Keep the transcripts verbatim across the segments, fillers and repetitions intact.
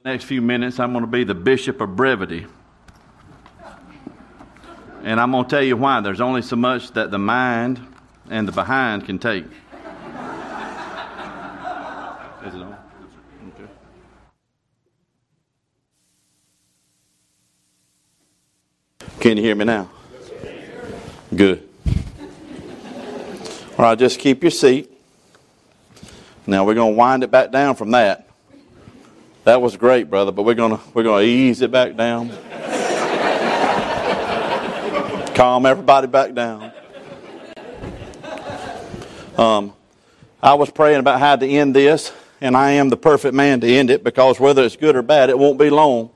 Next few minutes, I'm going to be the Bishop of Brevity. And I'm going to tell you why. There's only so much that the mind and the behind can take. Is it on? Okay. Can you hear me now? Good. All right, just keep your seat. Now we're going to wind it back down from that. That was great, brother, but we're going to we're going to ease it back down. Calm everybody back down. Um, I was praying about how to end this, and I am the perfect man to end it, because whether it's good or bad, it won't be long.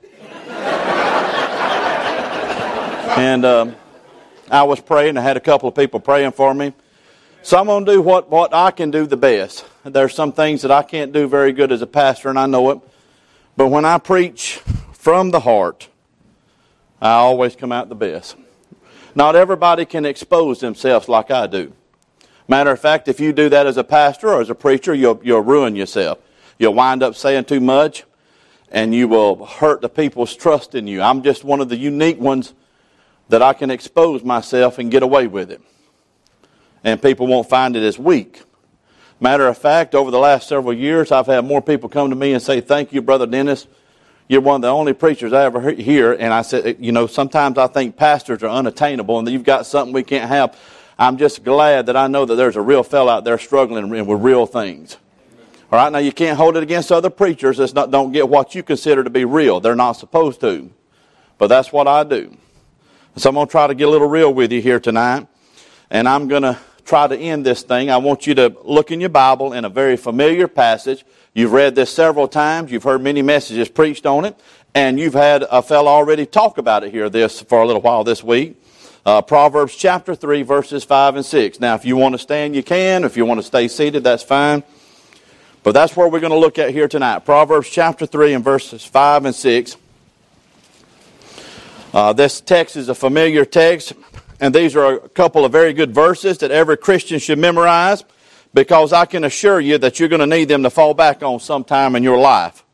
And um, I was praying. I had a couple of people praying for me. So I'm going to do what, what I can do the best. There's some things that I can't do very good as a pastor, and I know it. But when I preach from the heart, I always come out the best. Not everybody can expose themselves like I do. Matter of fact, if you do that as a pastor or as a preacher, you'll, you'll ruin yourself. You'll wind up saying too much, and you will hurt the people's trust in you. I'm just one of the unique ones that I can expose myself and get away with it. And people won't find it as weak. Matter of fact, over the last several years, I've had more people come to me and say, "Thank you, Brother Dennis. You're one of the only preachers I ever hear." And I said, you know, sometimes I think pastors are unattainable and that you've got something we can't have. I'm just glad that I know that there's a real fellow out there struggling with real things. All right, now you can't hold it against other preachers that not, don't get what you consider to be real. They're not supposed to. But that's what I do. So I'm going to try to get a little real with you here tonight. And I'm going to try to end this thing. I want you to look in your Bible in a very familiar passage. You've read this several times. You've heard many messages preached on it. And you've had a fellow already talk about it here this for a little while this week. Uh, Proverbs chapter three, verses five and six. Now, if you want to stand, you can. If you want to stay seated, that's fine. But that's where we're going to look at here tonight. Proverbs chapter three and verses five and six. Uh, this text is a familiar text. And these are a couple of very good verses that every Christian should memorize, because I can assure you that you're going to need them to fall back on sometime in your life.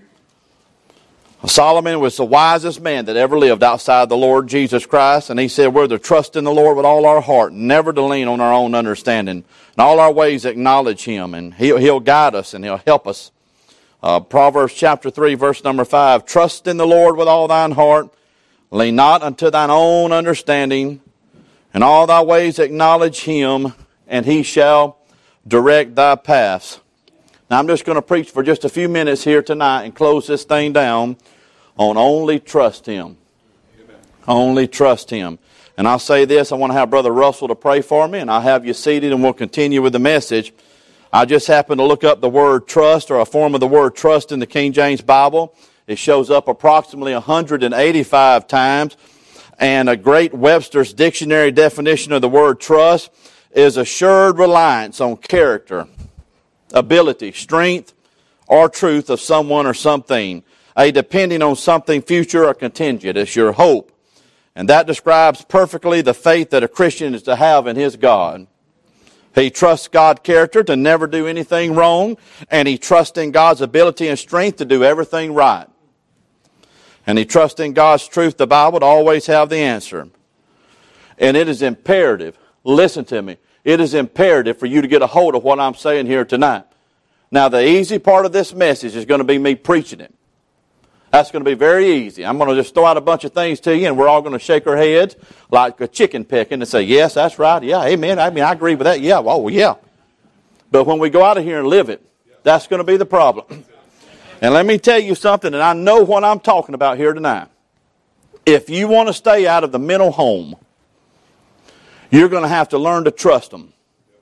Solomon was the wisest man that ever lived outside the Lord Jesus Christ. And he said we're to trust in the Lord with all our heart, never to lean on our own understanding. In all our ways acknowledge Him, and He'll, he'll guide us and He'll help us. Uh, Proverbs chapter three, verse number five. Trust in the Lord with all thine heart. Lean not unto thine own understanding. In all thy ways acknowledge Him, and He shall direct thy paths. Now I'm just going to preach for just a few minutes here tonight and close this thing down on only trust Him. Amen. Only trust Him. And I'll say this, I want to have Brother Russell to pray for me, and I'll have you seated and we'll continue with the message. I just happened to look up the word trust, or a form of the word trust in the King James Bible. It shows up approximately one hundred eighty-five times. And a great Webster's dictionary definition of the word trust is assured reliance on character, ability, strength, or truth of someone or something. A depending on something future or contingent. It's your hope. And that describes perfectly the faith that a Christian is to have in his God. He trusts God's character to never do anything wrong. And he trusts in God's ability and strength to do everything right. And he trusts in God's truth, the Bible, to always have the answer. And it is imperative, listen to me, it is imperative for you to get a hold of what I'm saying here tonight. Now, the easy part of this message is going to be me preaching it. That's going to be very easy. I'm going to just throw out a bunch of things to you, and we're all going to shake our heads like a chicken pecking and say, yes, that's right, yeah, amen, I mean, I agree with that, yeah, oh, yeah. But when we go out of here and live it, that's going to be the problem. And let me tell you something, and I know what I'm talking about here tonight. If you want to stay out of the mental home, you're going to have to learn to trust them.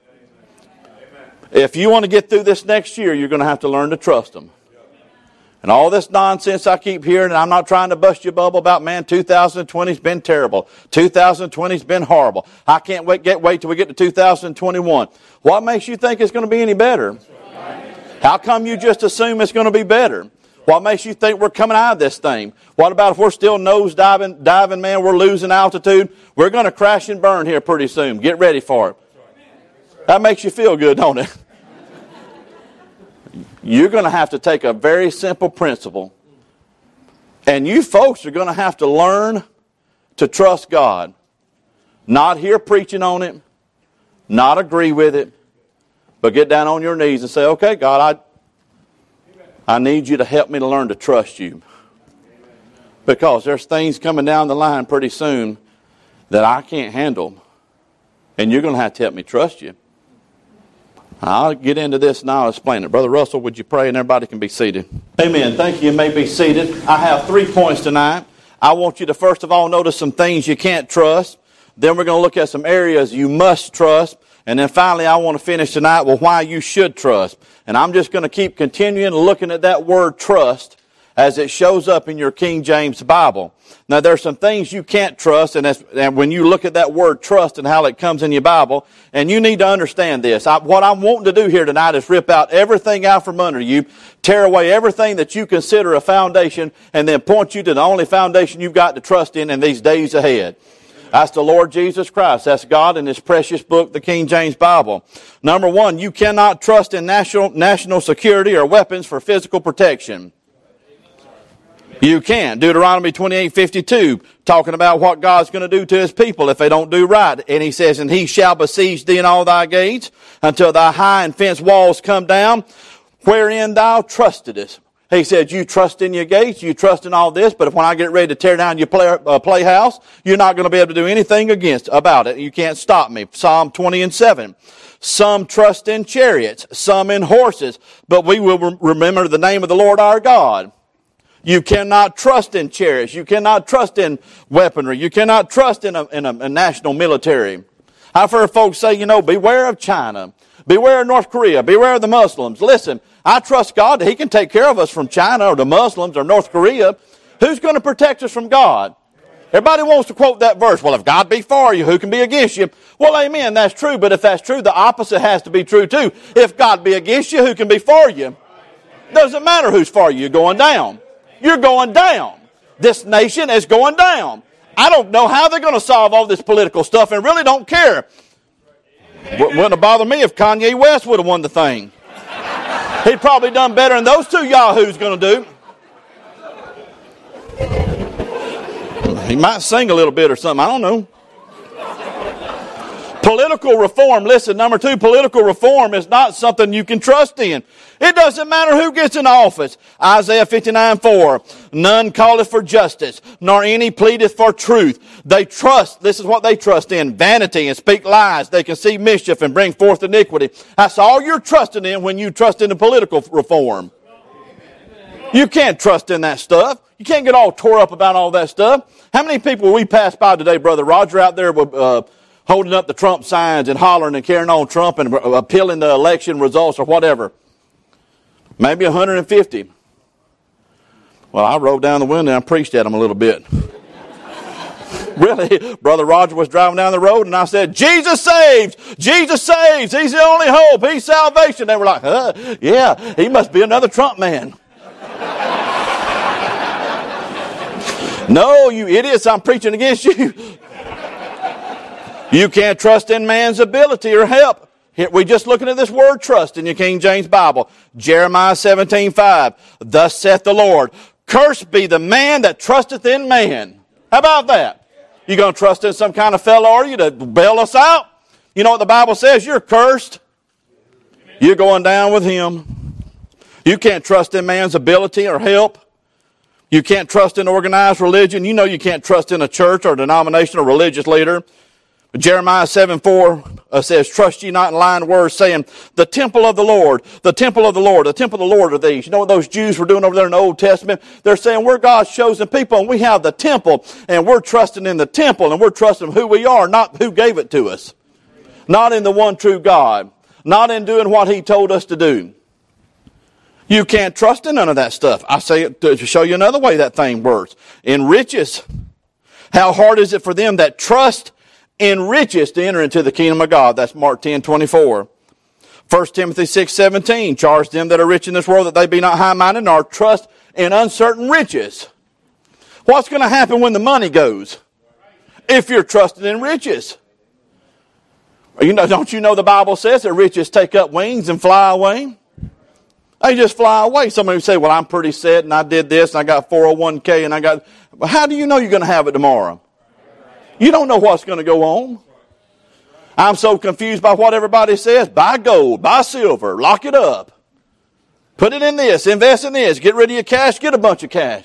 If you want to get through this next year, you're going to have to learn to trust them. And all this nonsense I keep hearing, and I'm not trying to bust your bubble about, man, two thousand twenty's been terrible. two thousand twenty's been horrible. I can't wait, get, wait till we get to two thousand twenty-one. What makes you think it's going to be any better? How come you just assume it's going to be better? What makes you think we're coming out of this thing? What about if we're still nose diving, diving, man, we're losing altitude? We're going to crash and burn here pretty soon. Get ready for it. That makes you feel good, don't it? You're going to have to take a very simple principle And you folks are going to have to learn to trust God. Not hear preaching on it, not agree with it, but get down on your knees and say, okay, God, I, I need you to help me to learn to trust you. Because there's things coming down the line pretty soon that I can't handle. And you're going to have to help me trust you. I'll get into this and I'll explain it. Brother Russell, would you pray and everybody can be seated? Amen. Thank you. You may be seated. I have three points tonight. I want you to first of all notice some things you can't trust. Then we're going to look at some areas you must trust. And then finally I want to finish tonight with why you should trust. And I'm just going to keep continuing looking at that word trust as it shows up in your King James Bible. Now, there's some things you can't trust, and, that's, and when you look at that word trust and how it comes in your Bible, and you need to understand this. I, what I'm wanting to do here tonight is rip out everything out from under you, tear away everything that you consider a foundation, and then point you to the only foundation you've got to trust in in these days ahead. That's the Lord Jesus Christ. That's God in His precious book, the King James Bible. Number one, you cannot trust in national, national security or weapons for physical protection. You can. Deuteronomy twenty-eight fifty-two, talking about what God's going to do to His people if they don't do right. And He says, and He shall besiege thee in all thy gates until thy high and fenced walls come down, wherein thou trustedest. He said, you trust in your gates, you trust in all this, but when I get ready to tear down your play, uh, playhouse, you're not going to be able to do anything against about it. You can't stop me. Psalm twenty and seven. Some trust in chariots, some in horses, but we will re- remember the name of the Lord our God. You cannot trust in chariots. You cannot trust in weaponry. You cannot trust in a, in a, a national military. I've heard folks say, you know, beware of China. Beware of North Korea. Beware of the Muslims. Listen, I trust God that He can take care of us from China or the Muslims or North Korea. Who's going to protect us from God? Everybody wants to quote that verse. Well, if God be for you, who can be against you? Well, amen, that's true. But if that's true, the opposite has to be true too. If God be against you, who can be for you? Doesn't matter who's for you. You're going down. You're going down. This nation is going down. I don't know how they're going to solve all this political stuff and really don't care. Wouldn't have bothered me if Kanye West would have won the thing. He'd probably done better than those two yahoos going to do. He might sing a little bit or something. I don't know. Political reform. Listen, number two, political reform is not something you can trust in. It doesn't matter who gets in office. Isaiah fifty-nine four. None calleth for justice, nor any pleadeth for truth. They trust, this is what they trust in, vanity and speak lies. They conceive mischief and bring forth iniquity. That's all you're trusting in when you trust in the political reform. You can't trust in that stuff. You can't get all tore up about all that stuff. How many people we passed by today, Brother Roger, out there with, uh, holding up the Trump signs and hollering and carrying on Trump and appealing the election results or whatever? Maybe one hundred fifty. Well, I rolled down the window and I preached at them a little bit. Really, Brother Roger was driving down the road and I said, Jesus saves! Jesus saves! He's the only hope! He's salvation! They were like, huh? Yeah, he must be another Trump man. No, you idiots, I'm preaching against you. You can't trust in man's ability or help. Here, we're just looking at this word trust in your King James Bible. Jeremiah seventeen five. Thus saith the Lord, cursed be the man that trusteth in man. How about that? You going to trust in some kind of fellow, are you, to bail us out? You know what the Bible says? You're cursed. You're going down with him. You can't trust in man's ability or help. You can't trust in organized religion. You know you can't trust in a church or denomination or religious leader. Jeremiah seven four uh, says, trust ye not in lying words, saying, the temple of the Lord, the temple of the Lord, the temple of the Lord are these. You know what those Jews were doing over there in the Old Testament? They're saying, we're God's chosen people, and we have the temple, and we're trusting in the temple, and we're trusting who we are, not who gave it to us. Not in the one true God. Not in doing what He told us to do. You can't trust in none of that stuff. I say it to show you another way that thing works. In riches, how hard is it for them that trust in riches to enter into the kingdom of God? That's Mark ten twenty-four. First Timothy six seventeen. Charge them that are rich in this world that they be not high-minded, nor trust in uncertain riches. What's going to happen when the money goes? If you're trusting in riches. You know, don't you know the Bible says that riches take up wings and fly away? They just fly away. Somebody would say, well, I'm pretty set and I did this and I got four oh one k and I got... Well, how do you know you're going to have it tomorrow? You don't know what's going to go on. I'm so confused by what everybody says. Buy gold, buy silver, lock it up. Put it in this, invest in this, get rid of your cash, get a bunch of cash.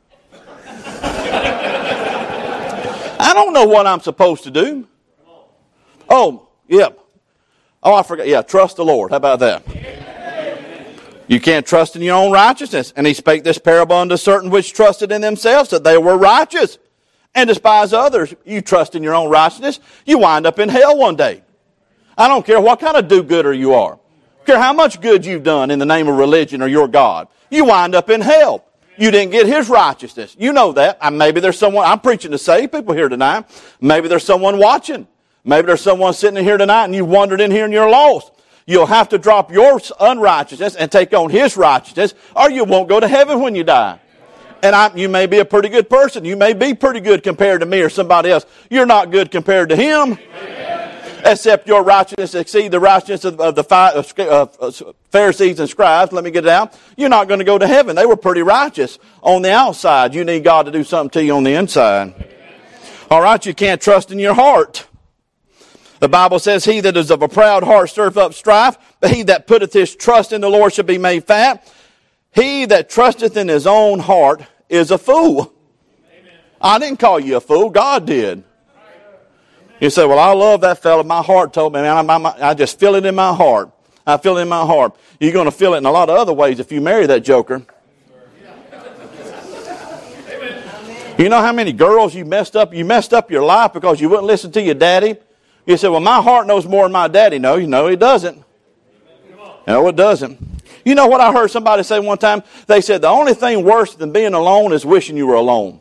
I don't know what I'm supposed to do. Oh, yep. Oh, I forgot. Yeah, trust the Lord. How about that? You can't trust in your own righteousness. And he spake this parable unto certain which trusted in themselves that they were righteous and despise others. You trust in your own righteousness, you wind up in hell one day. I don't care what kind of do-gooder you are. I don't care how much good you've done in the name of religion or your God. You wind up in hell. You didn't get his righteousness. You know that. And maybe there's someone, I'm preaching to saved people here tonight. Maybe there's someone watching. Maybe there's someone sitting in here tonight and you wandered in here and you're lost. You'll have to drop your unrighteousness and take on his righteousness, or you won't go to heaven when you die. And I, you may be a pretty good person. You may be pretty good compared to me or somebody else. You're not good compared to him. Amen. Except your righteousness exceed the righteousness of, of the uh, Pharisees and scribes. Let me get it out. You're not going to go to heaven. They were pretty righteous on the outside. You need God to do something to you on the inside. Amen. All right, you can't trust in your heart. The Bible says, he that is of a proud heart stirreth up strife, but he that putteth his trust in the Lord shall be made fat. He that trusteth in his own heart is a fool. Amen. I didn't call you a fool. God did. You say, well, I love that fella. My heart told me, man, I, I, I just feel it in my heart. I feel it in my heart. You're going to feel it in a lot of other ways if you marry that joker. You know how many girls you messed up? You messed up your life because you wouldn't listen to your daddy. You say, well, my heart knows more than my daddy. No, you know, it doesn't. No, it doesn't. You know what I heard somebody say one time? They said, the only thing worse than being alone is wishing you were alone.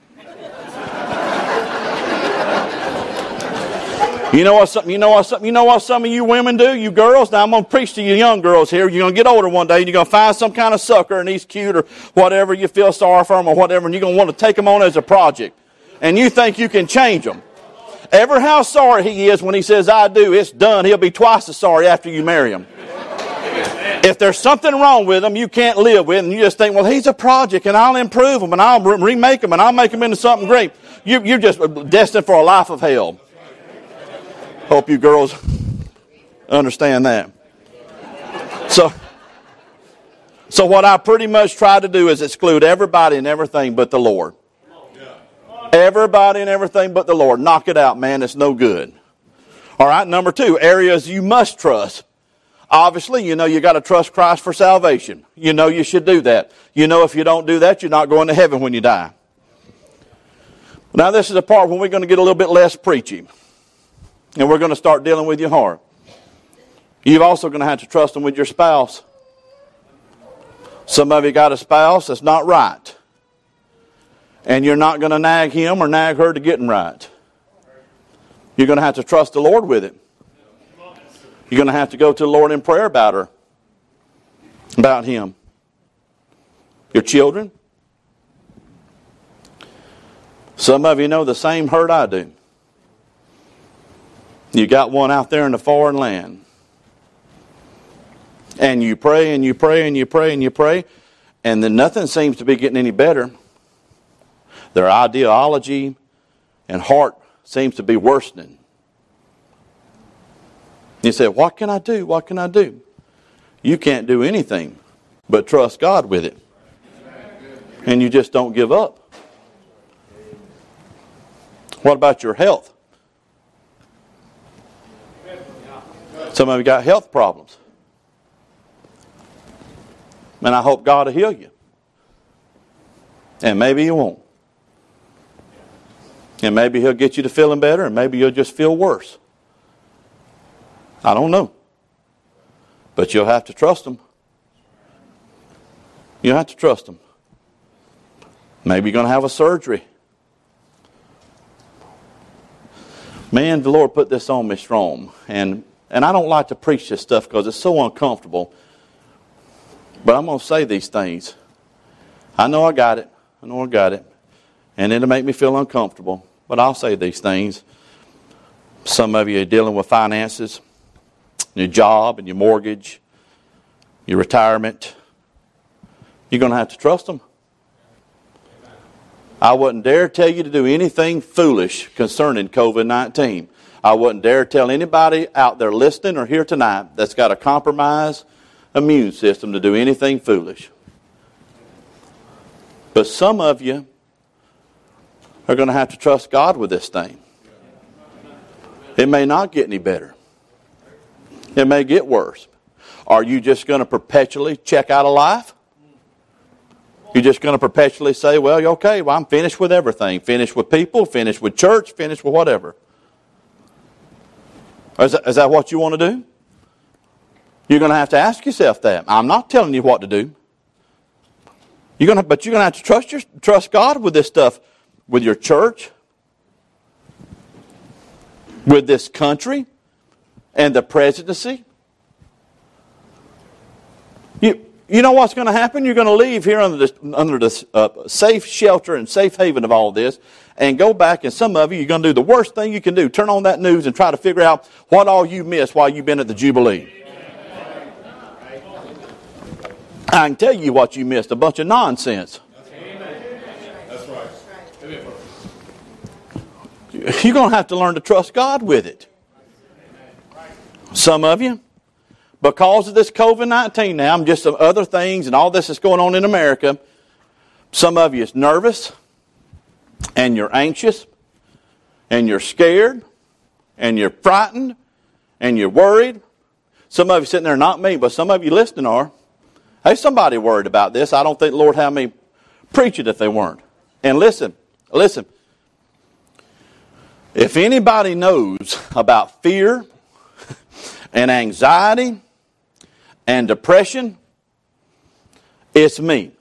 You know what something, you know what something, you know what some of you women do, you girls? Now I'm going to preach to you young girls here. You're going to get older one day and you're going to find some kind of sucker and he's cute or whatever, you feel sorry for him or whatever, and you're going to want to take him on as a project. And you think you can change him. Ever how sorry he is when he says, I do, it's done. He'll be twice as sorry after you marry him. If there's something wrong with him you can't live with, and you just think, well, he's a project, and I'll improve him, and I'll remake him, and I'll make him into something great. You, you're just destined for a life of hell. Hope you girls understand that. So, so what I pretty much try to do is exclude everybody and everything but the Lord. Everybody and everything but the Lord. Knock it out, man. It's no good. All right, number two, areas you must trust. Obviously, you know you got to trust Christ for salvation. You know you should do that. You know if you don't do that, you're not going to heaven when you die. Now this is the part when we're going to get a little bit less preachy. And we're going to start dealing with your heart. You're also going to have to trust Him with your spouse. Some of you got a spouse that's not right. And you're not going to nag him or nag her to getting right. You're going to have to trust the Lord with it. You're going to have to go to the Lord in prayer about her. About him. Your children. Some of you know the same hurt I do. You got one out there in the foreign land. And you pray and you pray and you pray and you pray. And then nothing seems to be getting any better. Their ideology and heart seems to be worsening. You say, what can I do? What can I do? You can't do anything but trust God with it. And you just don't give up. What about your health? Some of you got health problems. And I hope God will heal you. And maybe He won't. And maybe He'll get you to feeling better, and maybe you'll just feel worse. I don't know. But you'll have to trust Him. You'll have to trust Him. Maybe you're going to have a surgery. Man, the Lord put this on me strong. And, and I don't like to preach this stuff because it's so uncomfortable. But I'm going to say these things. I know I got it. I know I got it. And it'll make me feel uncomfortable. But I'll say these things. Some of you are dealing with finances, your job and your mortgage, your retirement, You're going to have to trust them. I wouldn't dare tell you to do anything foolish concerning covid nineteen. I wouldn't dare tell anybody out there listening or here tonight that's got a compromised immune system to do anything foolish. But some of you are going to have to trust God with this thing. It may not get any better. It may get worse. Are you just going to perpetually check out of life? You're just going to perpetually say, well, okay, well, I'm finished with everything. Finished with people, finished with church, finished with whatever. Is that, is that what you want to do? You're going to have to ask yourself that. I'm not telling you what to do. You're going to, but you're going to have to trust your, trust God with this stuff, with your church, with this country, and the presidency. You, you know what's going to happen? You're going to leave here under this, under this uh, safe shelter and safe haven of all this and go back, and some of you, you're going to do the worst thing you can do. Turn on that news and try to figure out what all you missed while you've been at the Jubilee. I can tell you what you missed, a bunch of nonsense. That's right. You're going to have to learn to trust God with it. Some of you, because of this covid nineteen now, and just some other things and all this that's going on in America, some of you is nervous, and you're anxious, and you're scared, and you're frightened, and you're worried. Some of you sitting there, not me, but some of you listening are. Hey, somebody worried about this. I don't think the Lord had me preach it if they weren't. And listen, listen. If anybody knows about fear and anxiety and depression, it's me.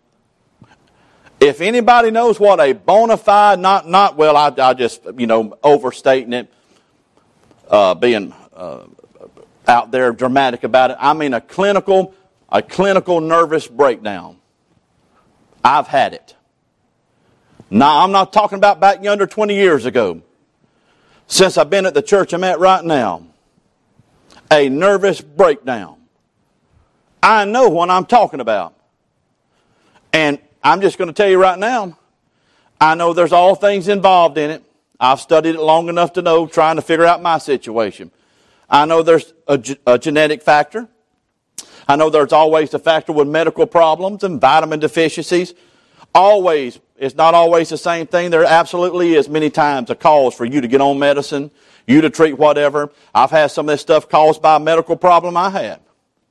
If anybody knows what a bona fide, not, not well, I, I just, you know, overstating it, uh, being uh, out there dramatic about it. I mean a clinical, a clinical nervous breakdown. I've had it. Now, I'm not talking about back yonder twenty years ago. Since I've been at the church I'm at right now, a nervous breakdown. I know what I'm talking about. And I'm just going to tell you right now, I know there's all things involved in it. I've studied it long enough to know, trying to figure out my situation. I know there's a, a genetic factor. I know there's always a factor with medical problems and vitamin deficiencies. Always, it's not always the same thing. There absolutely is many times a cause for you to get on medicine, you to treat whatever. I've had some of this stuff caused by a medical problem I had.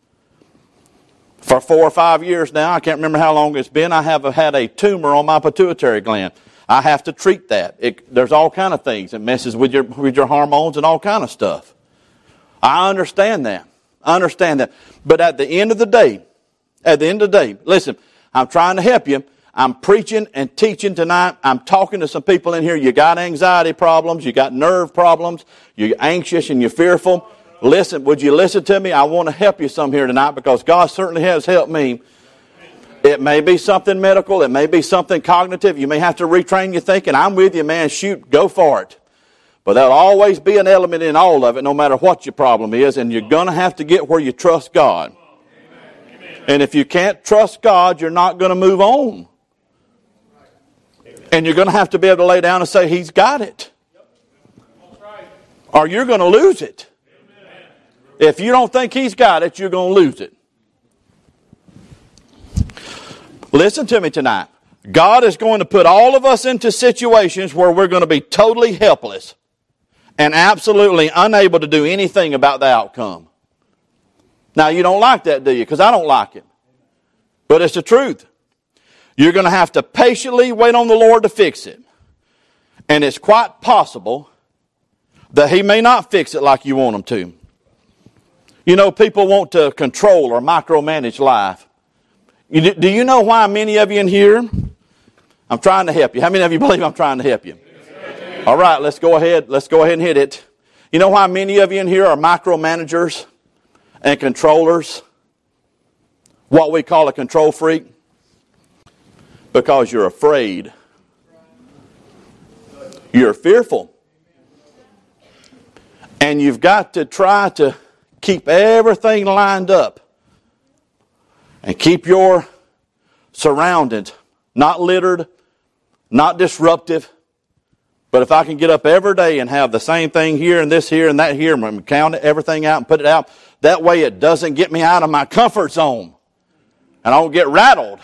For four or five years now, I can't remember how long it's been, I have had a tumor on my pituitary gland. I have to treat that. It, there's all kind of things. It messes with your, with your hormones and all kind of stuff. I understand that. I understand that. But at the end of the day, at the end of the day, listen, I'm trying to help you. I'm preaching and teaching tonight. I'm talking to some people in here. You got anxiety problems. You got nerve problems. You're anxious and you're fearful. Listen, would you listen to me? I want to help you some here tonight because God certainly has helped me. It may be something medical. It may be something cognitive. You may have to retrain your thinking. I'm with you, man. Shoot, go for it. But there'll always be an element in all of it, no matter what your problem is, and you're going to have to get where you trust God. And if you can't trust God, you're not going to move on. And you're going to have to be able to lay down and say, He's got it. Or you're going to lose it. If you don't think He's got it, you're going to lose it. Listen to me tonight. God is going to put all of us into situations where we're going to be totally helpless and absolutely unable to do anything about the outcome. Now, you don't like that, do you? Because I don't like it. But it's the truth. You're going to have to patiently wait on the Lord to fix it. And it's quite possible that He may not fix it like you want Him to. You know, people want to control or micromanage life. You, do you know why many of you in here? I'm trying to help you. How many of you believe I'm trying to help you? All right, let's go ahead. Let's go ahead and hit it. You know why many of you in here are micromanagers and controllers? What we call a control freak? Because you're afraid. You're fearful. And you've got to try to keep everything lined up. And keep your surrounded, not littered, not disruptive. But if I can get up every day and have the same thing here and this here and that here, and count everything out and put it out, that way it doesn't get me out of my comfort zone. And I don't get rattled.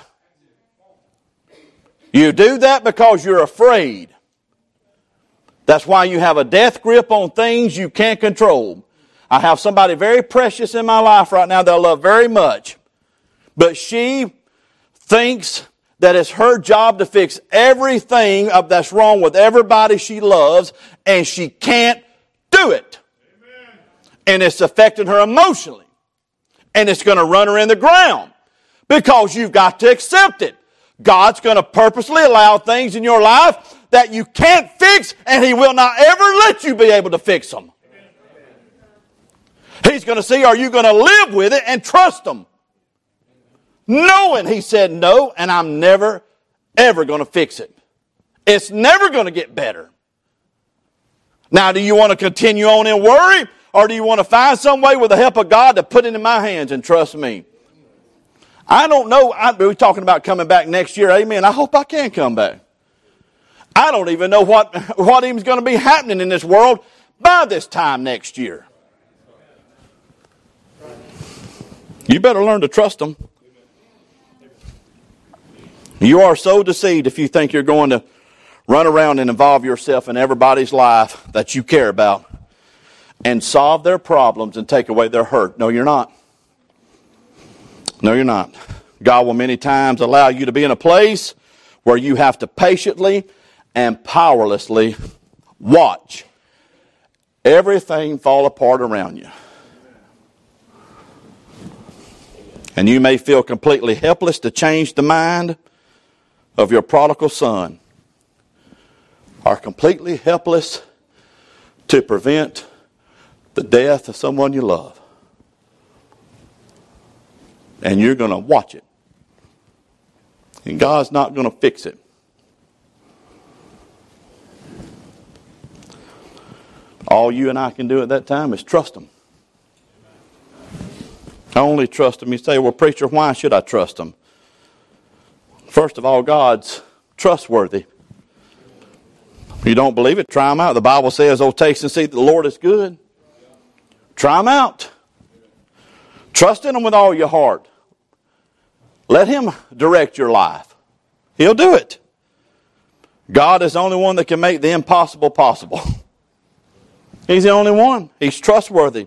You do that because you're afraid. That's why you have a death grip on things you can't control. I have somebody very precious in my life right now that I love very much. But she thinks that it's her job to fix everything that's wrong with everybody she loves, and she can't do it. Amen. And it's affecting her emotionally. And it's going to run her in the ground because you've got to accept it. God's going to purposely allow things in your life that you can't fix, and He will not ever let you be able to fix them. He's going to see, are you going to live with it and trust Him? Knowing He said no, and I'm never, ever going to fix it. It's never going to get better. Now, do you want to continue on in worry, or do you want to find some way with the help of God to put it in my hands and trust me? I don't know. I, we're talking about coming back next year. Amen. I hope I can come back. I don't even know what, what even is going to be happening in this world by this time next year. You better learn to trust Him. You are so deceived if you think you're going to run around and involve yourself in everybody's life that you care about and solve their problems and take away their hurt. No, you're not. No, you're not. God will many times allow you to be in a place where you have to patiently and powerlessly watch everything fall apart around you. And you may feel completely helpless to change the mind of your prodigal son, or completely helpless to prevent the death of someone you love. And you're going to watch it. And God's not going to fix it. All you and I can do at that time is trust Him. I only trust Him. You say, well, preacher, why should I trust Him? First of all, God's trustworthy. If you don't believe it, try Him out. The Bible says, oh, taste and see that the Lord is good. Try Him out. Trust in Him with all your heart. Let Him direct your life. He'll do it. God is the only one that can make the impossible possible. He's the only one. He's trustworthy.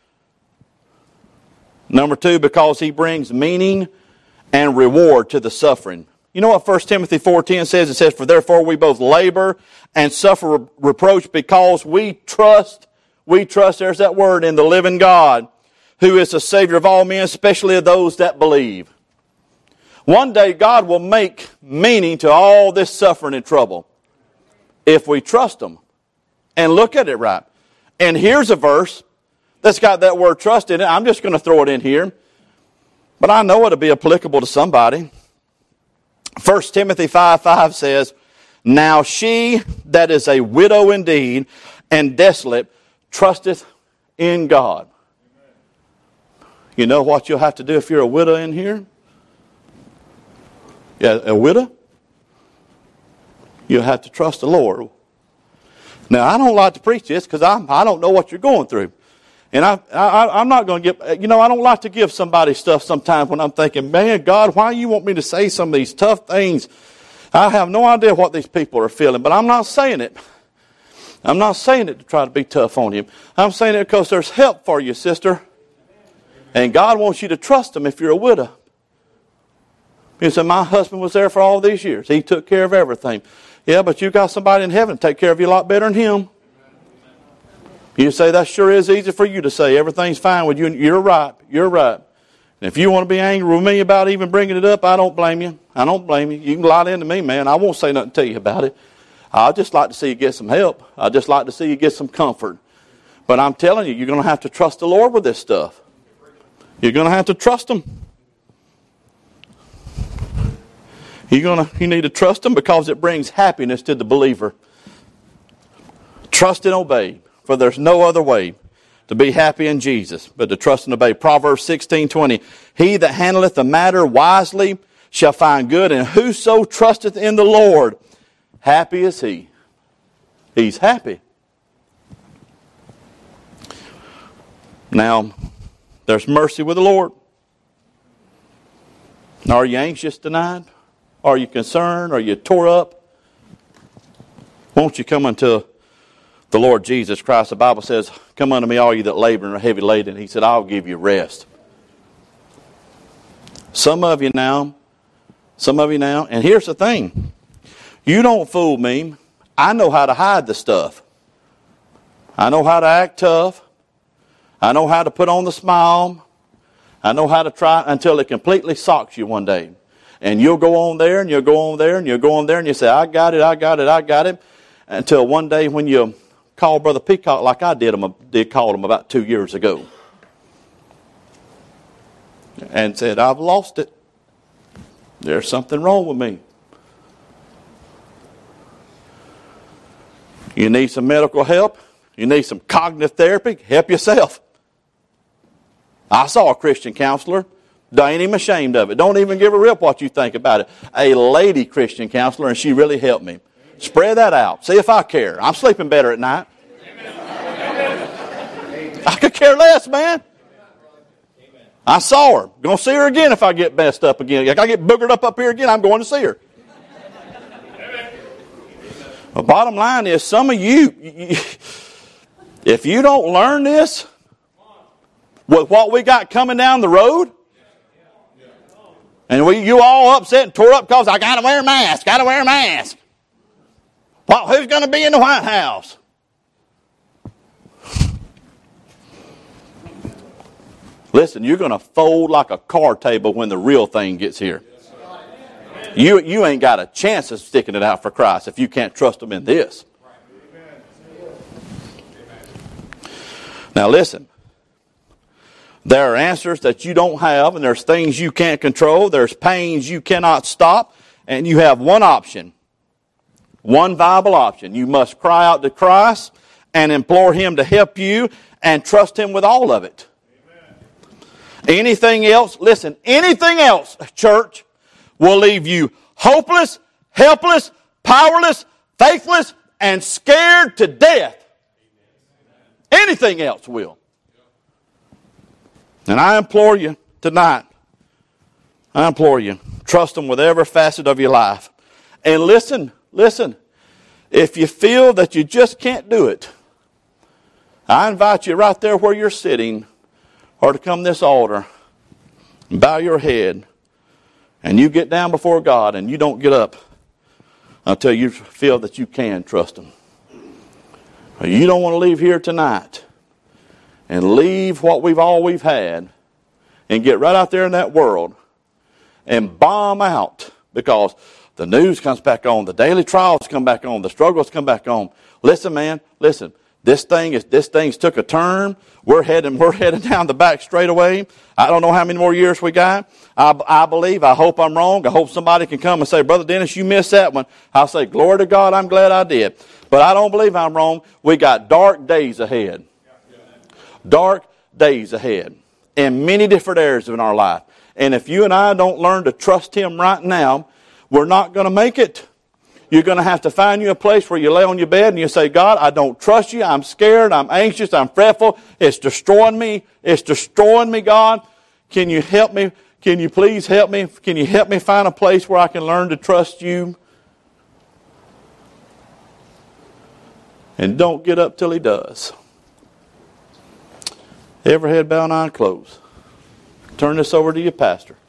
Number two, because He brings meaning and reward to the suffering. You know what First Timothy four ten says? It says, for therefore we both labor and suffer re- reproach because we trust, we trust, there's that word, in the living God, who is the Savior of all men, especially of those that believe. One day God will make meaning to all this suffering and trouble if we trust Him and look at it right. And here's a verse that's got that word trust in it. I'm just going to throw it in here, but I know it'll be applicable to somebody. First Timothy five five says, now she that is a widow indeed and desolate trusteth in God. You know what you'll have to do if you're a widow in here? Yeah, a widow? You'll have to trust the Lord. Now, I don't like to preach this because I I don't know what you're going through. And I, I, I'm not going to give, you know, I don't like to give somebody stuff sometimes when I'm thinking, man, God, why you want me to say some of these tough things? I have no idea what these people are feeling, but I'm not saying it. I'm not saying it to try to be tough on you. I'm saying it because there's help for you, sister. And God wants you to trust Him if you're a widow. You say, my husband was there for all these years. He took care of everything. Yeah, but you got somebody in heaven to take care of you a lot better than him. You say, that sure is easy for you to say. Everything's fine with you. You're right. You're right. And if you want to be angry with me about even bringing it up, I don't blame you. I don't blame you. You can lie into me, man. I won't say nothing to you about it. I'd just like to see you get some help. I'd just like to see you get some comfort. But I'm telling you, you're going to have to trust the Lord with this stuff. You're going to have to trust Him. You're going to, you need to trust Him because it brings happiness to the believer. Trust and obey. For there's no other way to be happy in Jesus but to trust and obey. Proverbs sixteen twenty. He that handleth the matter wisely shall find good, and whoso trusteth in the Lord, happy is he. He's happy. Now, there's mercy with the Lord. Are you anxious tonight? Are you concerned? Are you tore up? Won't you come unto the Lord Jesus Christ? The Bible says, come unto me, all you that labor and are heavy laden. He said, I'll give you rest. Some of you now, some of you now, and here's the thing. You don't fool me. I know how to hide the stuff. I know how to act tough. I know how to put on the smile. I know how to try until it completely socks you one day. And you'll go on there, and you'll go on there, and you'll go on there, and you say, I got it, I got it, I got it. Until one day when you call Brother Peacock like I did him, did call him about two years ago. And said, I've lost it. There's something wrong with me. You need some medical help. You need some cognitive therapy. Help yourself. I saw a Christian counselor. Ain't even ashamed of it. Don't even give a rip what you think about it. A lady Christian counselor, and she really helped me. Spread that out. See if I care. I'm sleeping better at night. I could care less, man. I saw her. Going to see her again if I get messed up again. If I get boogered up up here again, I'm going to see her. The bottom line is, some of you, if you don't learn this, with what we got coming down the road, and we, you all upset and tore up because I got to wear a mask, got to wear a mask. Well, who's going to be in the White House? Listen, you're going to fold like a card table when the real thing gets here. You, you ain't got a chance of sticking it out for Christ if you can't trust Him in this. Now listen. There are answers that you don't have, and there's things you can't control. There's pains you cannot stop, and you have one option. One viable option. You must cry out to Christ and implore Him to help you and trust Him with all of it. Anything else, listen, anything else, church, will leave you hopeless, helpless, powerless, faithless, and scared to death. Anything else will. And I implore you tonight, I implore you, trust Him with every facet of your life. And listen, listen, if you feel that you just can't do it, I invite you right there where you're sitting, or to come to this altar and bow your head, and you get down before God and you don't get up until you feel that you can trust Him. You don't want to leave here tonight and leave what we've all we've had and get right out there in that world and bomb out because the news comes back on, the daily trials come back on, the struggles come back on. Listen, man, listen. This thing is this thing's took a turn. We're heading we're heading down the back straightaway. I don't know how many more years we got. I, I believe. I hope I'm wrong. I hope somebody can come and say, Brother Dennis, you missed that one. I'll say, glory to God, I'm glad I did. But I don't believe I'm wrong. We got dark days ahead. Dark days ahead in many different areas in our life. And if you and I don't learn to trust Him right now, we're not going to make it. You're going to have to find you a place where you lay on your bed and you say, God, I don't trust you. I'm scared. I'm anxious. I'm fretful. It's destroying me. It's destroying me, God. Can you help me? Can you please help me? Can you help me find a place where I can learn to trust you? And don't get up till He does. Every head bowed and eye closed. Turn this over to your pastor.